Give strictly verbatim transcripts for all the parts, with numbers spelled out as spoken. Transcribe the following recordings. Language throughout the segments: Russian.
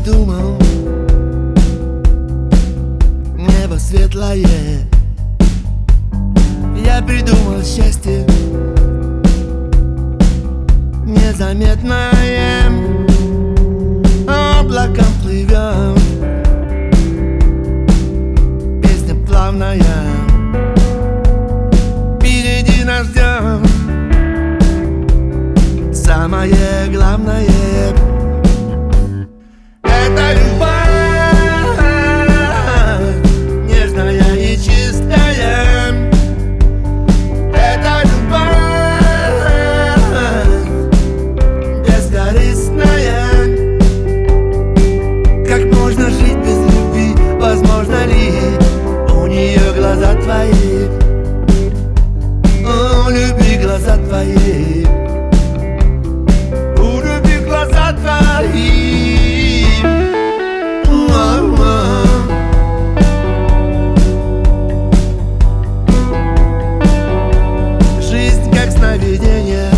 придумал небо светлое. Я придумал счастье незаметное. Облаком плывем, песня плавная впереди нас ждет. Самое главное — это любовь, нежная и чистая. Это любовь бескорыстная. Как можно жить без любви? Возможно ли? У нее глаза твои, у любви глаза твои, у любви глаза твои. Жизнь как сновидение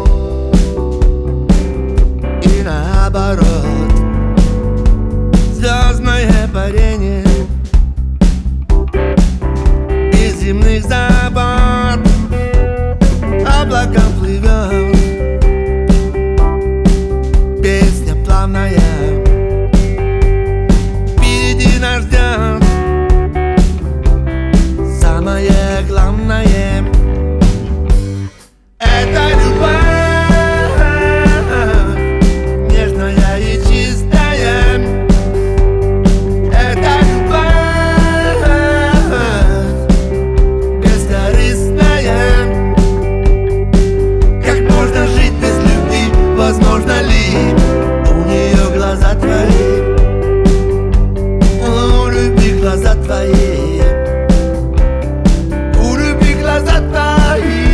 и наоборот. Звездное парение без земных забот. Облаком плывем, песня плавная впереди нас ждет. Самое главное — это любовь, нежная и чистая. Это любовь бескорыстная. Как можно жить без любви? Возможно ли? У нее глаза твои, у любви глаза твои, у любви глаза твои.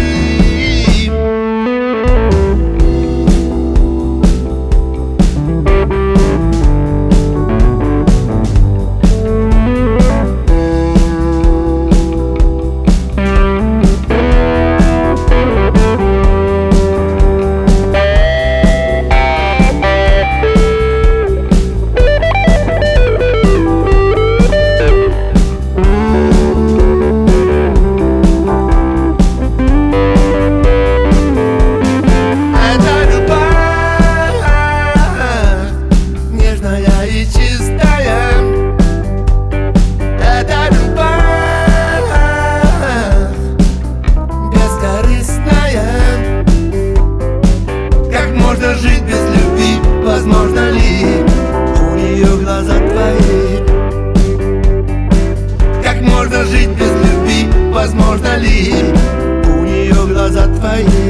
И чистая. Это любовь бескорыстная. Как можно жить без любви? Возможно ли? У нее глаза твои. Как можно жить без любви? Возможно ли? У нее глаза твои.